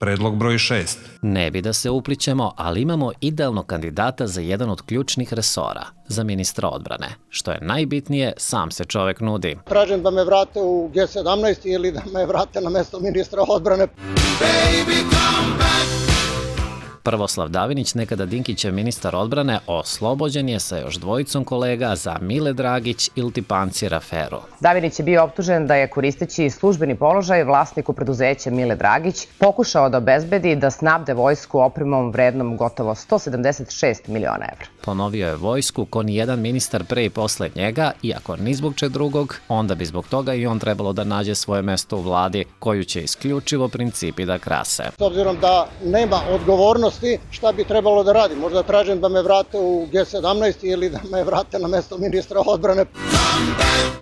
Predlog broj 6. Ne bi da se uplićemo, ali imamo idealnog kandidata za jedan od ključnih resora, za ministra odbrane. Što je najbitnije, sam se čovek nudi. Tražim da me vrate u G17 ili da me vrate na mesto ministra odbrane. Prvoslav Davinić, nekada Dinkićev ministar odbrane, oslobođen je sa još dvojicom kolega za Mile Dragić i Pancir aferu. Davinić je bio optužen da je, koristeći službeni položaj, vlasniku preduzeća Mile Dragić pokušao da obezbedi da snabde vojsku opremom vrednom gotovo 176 miliona evra. Ponovio je vojsku ko ni jedan ministar pre i posle njega, i ako ni zbog čeg drugog, onda bi zbog toga i on trebalo da nađe svoje mesto u vladi, koju će isključivo principi da krase. S obzirom da nema odgovornosti, šta bi trebalo da radi? Možda tražim da me vrate u G17 ili da me vrate na mesto ministra odbrane.